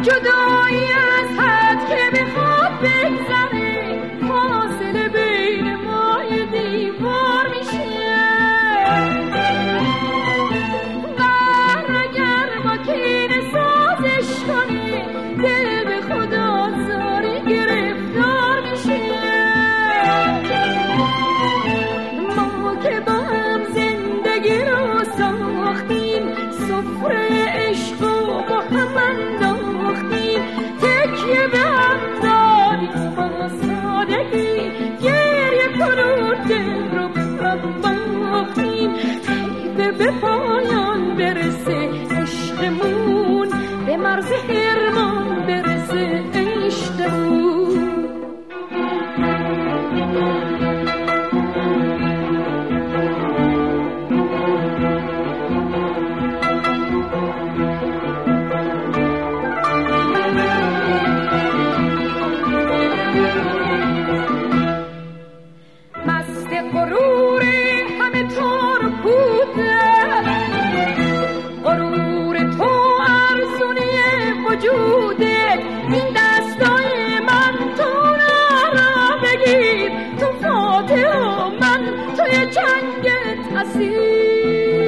جدایی از حد که بخواد بگذره، فاصله بین ما یه دیوار میشه. قهر اگر با کینه سازش کنه، دل به خدا زاری گرفتار میشه. ما که با هم زندگی رو ساختیم، سفره عشق و با هم انداختیم، تکیه به هم دادیم با سادگی، گریه کنون دل رو به هم باختیم. حیف به پایان برسه عشقمون، به مرز حرمان برسه عشقمون. این دستای من تو را بگیر، تو فاتح و من توی جنگت اسیر.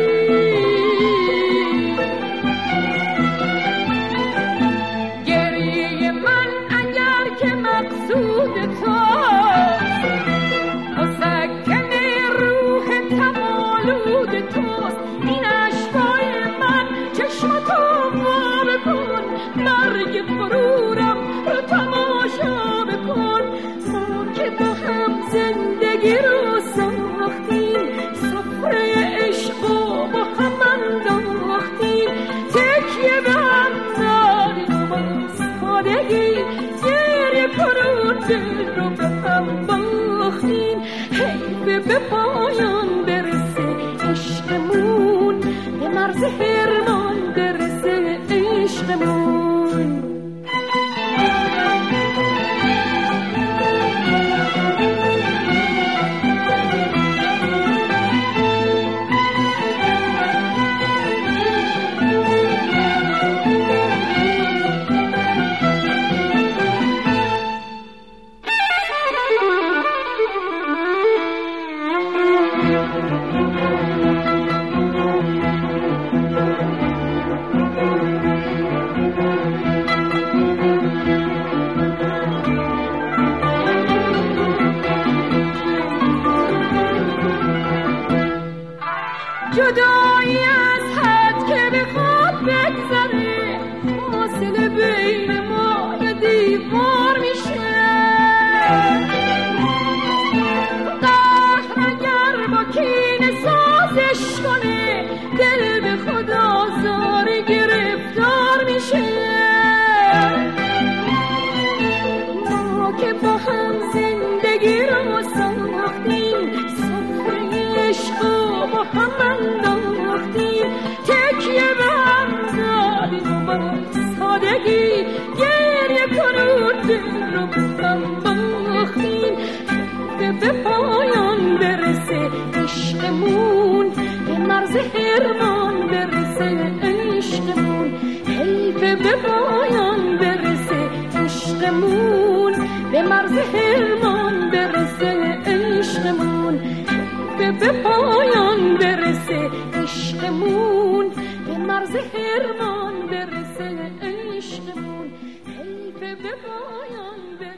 گریه من اگر که مقصود توست، مسکن روح تمالود توست، این اشکای من چشمتو واب کن، مرگ غرورم رو تماشا بکن. ما که با هم زندگی رو ساختیم، سفره عشق و با هم انداختیم، تکیه به هم دادیم با سادگی، گریه کنون دل رو به هم باختیم. حیف به پایان برسه عشقمون، به مرز حرمان برسه عشقمون. جدایی از حد که بخواد بگذره، فاصله بین ما یه دیوار میشه. قهر اگر با کینه سازش کنه، دل به خدا زاری گرفتار میشه. ما که با هم زندگی رو ساختیم، سفره عشق و با هم انداختیم، تکیه به هم دادیم با سادگی، گریه کنون دل رو به هم باختیم. به پایان برسه عشقمون، به مرز حرمان برسه عشقمون. حیف به پایان برسه عشقمون، به مرز حرمان برسه عشقمون. به پایان برسه عشقمون، به مرز حرمان برسه عشقمون. حیف به پایان برسه